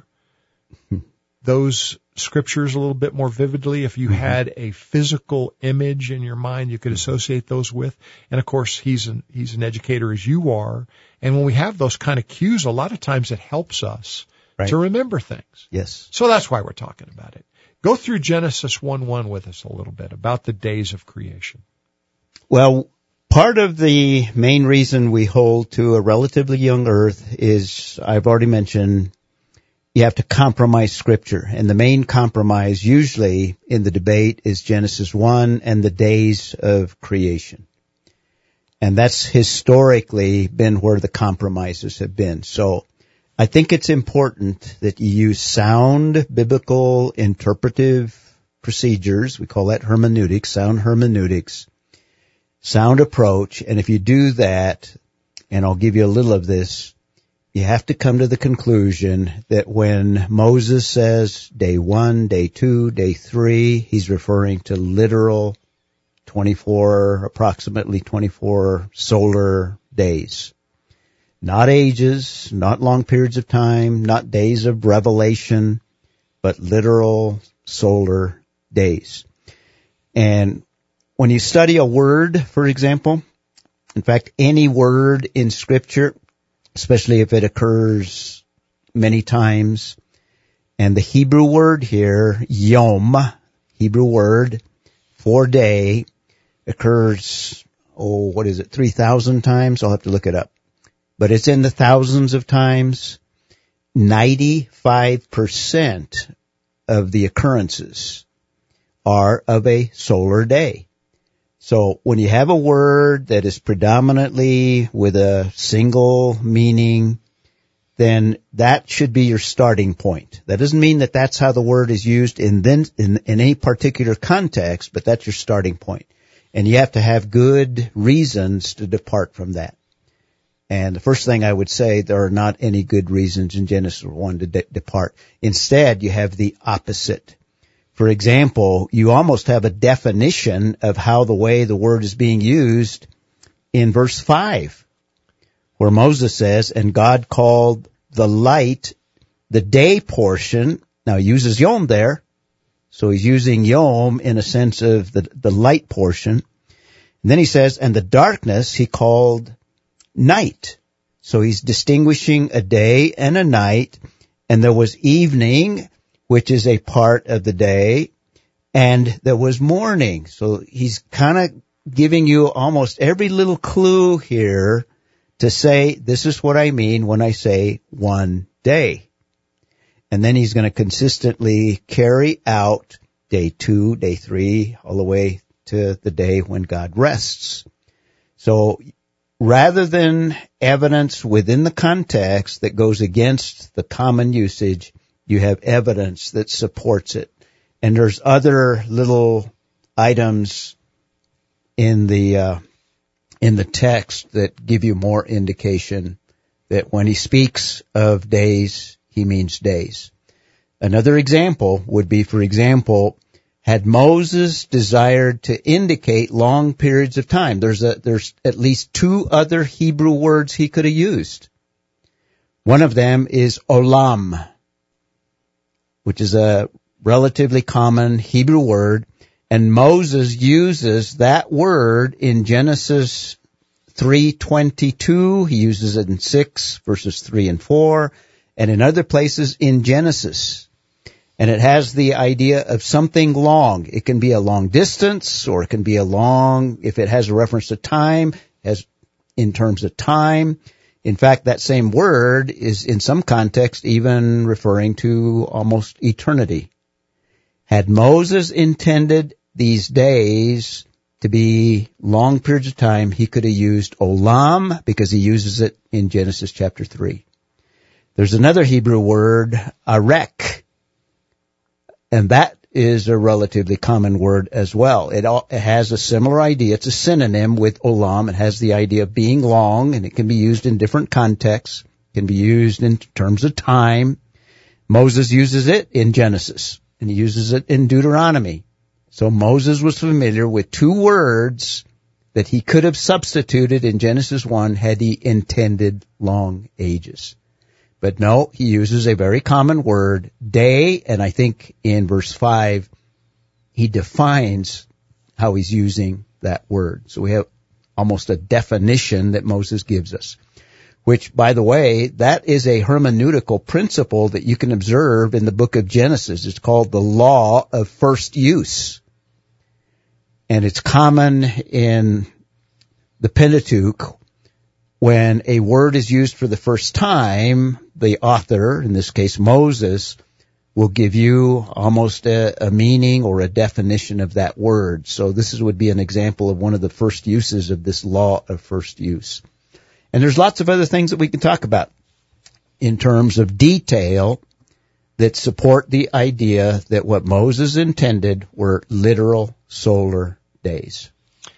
those scriptures a little bit more vividly if you mm-hmm. had a physical image in your mind you could associate those with? And of course, he's an, he's an educator as you are. And when we have those kind of cues, a lot of times it helps us right. to remember things. Yes. So that's why we're talking about it. Go through Genesis one one with us a little bit about the days of creation. Well, part of the main reason we hold to a relatively young earth is, I've already mentioned, you have to compromise Scripture. And the main compromise usually in the debate is Genesis one and the days of creation. And that's historically been where the compromises have been. So I think it's important that you use sound biblical interpretive procedures. We call that hermeneutics, sound hermeneutics, sound approach. And if you do that, and I'll give you a little of this, you have to come to the conclusion that when Moses says day one, day two, day three, he's referring to literal twenty-four, approximately twenty-four solar days. Not ages, not long periods of time, not days of revelation, but literal solar days. And when you study a word, for example, in fact, any word in Scripture, especially if it occurs many times, and the Hebrew word here, yom, Hebrew word for day, occurs, oh, what is it, three thousand times? I'll have to look it up. But it's in the thousands of times. ninety-five percent of the occurrences are of a solar day. So when you have a word that is predominantly with a single meaning, then that should be your starting point. That doesn't mean that that's how the word is used in then in, in any particular context, but that's your starting point. And you have to have good reasons to depart from that. And the first thing I would say, there are not any good reasons in Genesis one to de- depart. Instead, you have the opposite. For example, you almost have a definition of how the way the word is being used in verse five, where Moses says, and God called the light, the day portion, now he uses yom there, so he's using yom in a sense of the, the light portion. And then he says, and the darkness he called night. So he's distinguishing a day and a night, and there was evening, which is a part of the day, and there was morning. So he's kind of giving you almost every little clue here to say, this is what I mean when I say one day. And then he's going to consistently carry out day two, day three, all the way to the day when God rests. So rather than evidence within the context that goes against the common usage, you have evidence that supports it. And there's other little items in the uh, in the text that give you more indication that when he speaks of days, he means days. Another example would be, for example, had Moses desired to indicate long periods of time, there's a, there's at least two other Hebrew words he could have used. One of them is olam, which is a relatively common Hebrew word, and Moses uses that word in Genesis three twenty-two. He uses it in six, verses three and four, and in other places in Genesis. And it has the idea of something long. It can be a long distance, or it can be a long, if it has a reference to time, as in terms of time. In fact, that same word is in some context even referring to almost eternity. Had Moses intended these days to be long periods of time, he could have used olam, because he uses it in Genesis chapter three. There's another Hebrew word, arek, and that is a relatively common word as well. It, all, it has a similar idea. It's a synonym with olam. It has the idea of being long, and it can be used in different contexts. can be used in terms of time. Moses uses it in Genesis, and he uses it in Deuteronomy. So Moses was familiar with two words that he could have substituted in Genesis one had he intended long ages. But no, he uses a very common word, day, and I think in verse five, he defines how he's using that word. So we have almost a definition that Moses gives us, which, by the way, that is a hermeneutical principle that you can observe in the book of Genesis. It's called the law of first use. And it's common in the Pentateuch. When a word is used for the first time, the author, in this case Moses, will give you almost a, a meaning or a definition of that word. So this is, would be an example of one of the first uses of this law of first use. And there's lots of other things that we can talk about in terms of detail that support the idea that what Moses intended were literal solar days.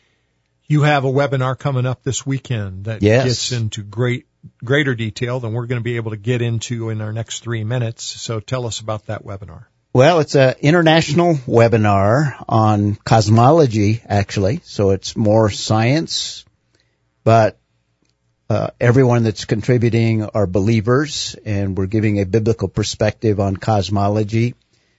You have a webinar coming up this weekend that Yes. gets into great, greater detail than we're going to be able to get into in our next three minutes. So tell us about that webinar. Well, it's an international webinar on cosmology, actually. So it's more science, but uh, everyone that's contributing are believers, and we're giving a biblical perspective on cosmology.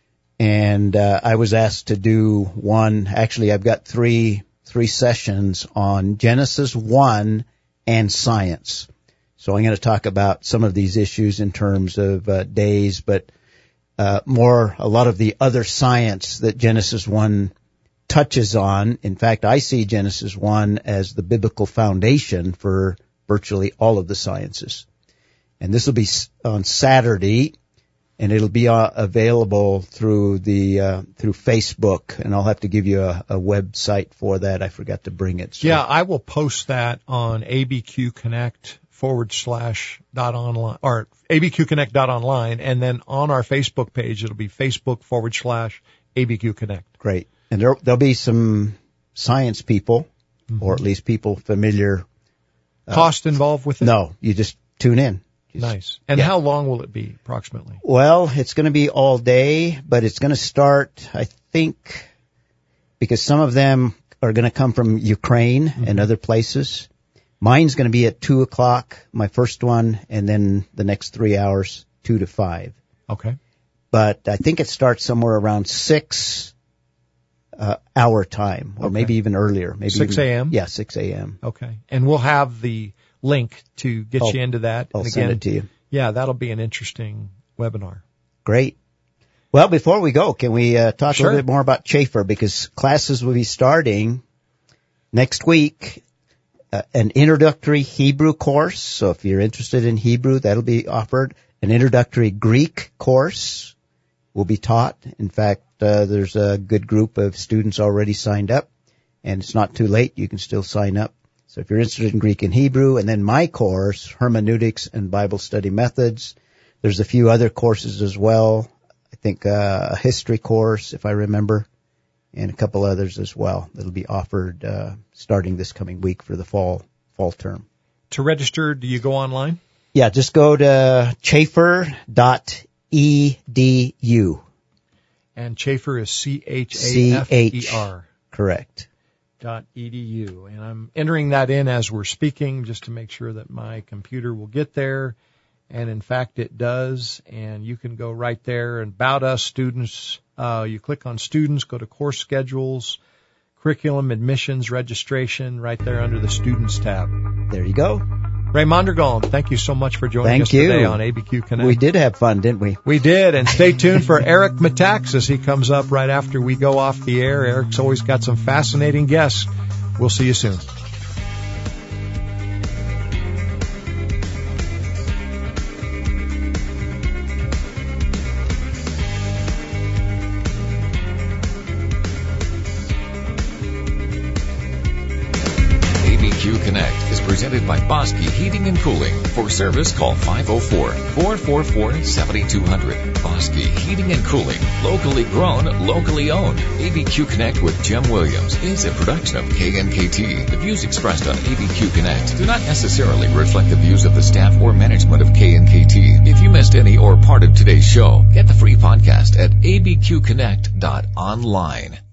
And uh, I was asked to do one. Actually, I've got three three sessions on Genesis one and science. So I'm going to talk about some of these issues in terms of uh, days, but uh, more a lot of the other science that Genesis one touches on. In fact, I see Genesis one as the biblical foundation for virtually all of the sciences. And this will be on Saturday, and it'll be uh, available through the uh, through Facebook, and I'll have to give you a, a website for that. I forgot to bring it. So. Yeah, I will post that on A B Q Connect forward slash dot online, or A B Q Connect dot online, and then on our Facebook page, it'll be Facebook forward slash A B Q Connect. Great. And there, there'll be some science people, mm-hmm. or at least people familiar. Uh, Cost involved with it? No, you just tune in. Just, nice. And yeah. how long will it be, approximately? Well, it's going to be all day, but it's going to start, I think, because some of them are going to come from Ukraine mm-hmm. and other places. Mine's going to be at two o'clock, my first one, and then the next three hours, two to five. Okay. But I think it starts somewhere around six uh, hour time, or okay. maybe even earlier. Maybe six a.m.? Yeah, six a.m. Okay. And we'll have the link to get I'll, you into that. I'll and send again, it to you. Yeah, that'll be an interesting webinar. Great. Well, before we go, can we uh, talk sure. a little bit more about Chafer? Because classes will be starting next week, uh, an introductory Hebrew course. So if you're interested in Hebrew, that'll be offered. An introductory Greek course will be taught. In fact, uh, there's a good group of students already signed up, and it's not too late. You can still sign up. So if you're interested in Greek and Hebrew, and then my course, Hermeneutics and Bible Study Methods. There's a few other courses as well. I think uh, a history course, if I remember, and a couple others as well that'll be offered uh, starting this coming week for the fall fall term. To register, do you go online? Yeah, just go to chafer dot e d u. And Chafer is C H A F E R. Correct. Dot edu, and I'm entering that in as we're speaking just to make sure that my computer will get there, and in fact it does. And you can go right there and About Us Students. Uh, you click on Students, go to Course Schedules, Curriculum, Admissions, Registration, right there under the Students tab. There you go. Ray Mondragon, thank you so much for joining Thank us you. today on A B Q Connect. We did have fun, didn't we? We did, and stay tuned for Eric Metaxas. He comes up right after we go off the air. Eric's always got some fascinating guests. We'll see you soon. A B Q Connect is presented by Bosque Heating and Cooling. For service, call five oh four, four four four, seven two zero zero. Bosque Heating and Cooling, locally grown, locally owned. A B Q Connect with Jim Williams is a production of K N K T. The views expressed on A B Q Connect do not necessarily reflect the views of the staff or management of K N K T. If you missed any or part of today's show, get the free podcast at a b q connect dot online.